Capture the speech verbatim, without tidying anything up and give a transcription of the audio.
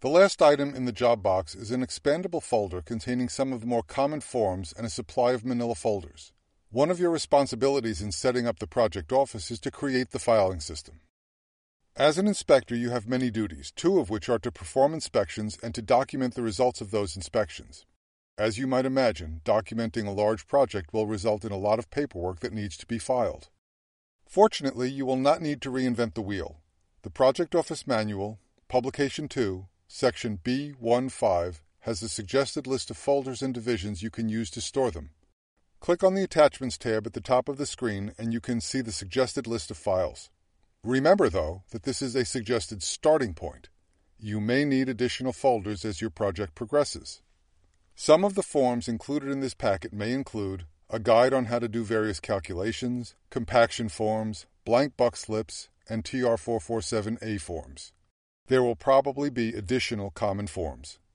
The last item in the job box is an expandable folder containing some of the more common forms and a supply of manila folders. One of your responsibilities in setting up the project office is to create the filing system. As an inspector, you have many duties, two of which are to perform inspections and to document the results of those inspections. As you might imagine, documenting a large project will result in a lot of paperwork that needs to be filed. Fortunately, you will not need to reinvent the wheel. The Project Office Manual, Publication two, Section B fifteen, has a suggested list of folders and divisions you can use to store them. Click on the Attachments tab at the top of the screen and you can see the suggested list of files. Remember, though, that this is a suggested starting point. You may need additional folders as your project progresses. Some of the forms included in this packet may include a guide on how to do various calculations, compaction forms, blank buck slips, and T R four forty-seven A forms. There will probably be additional common forms.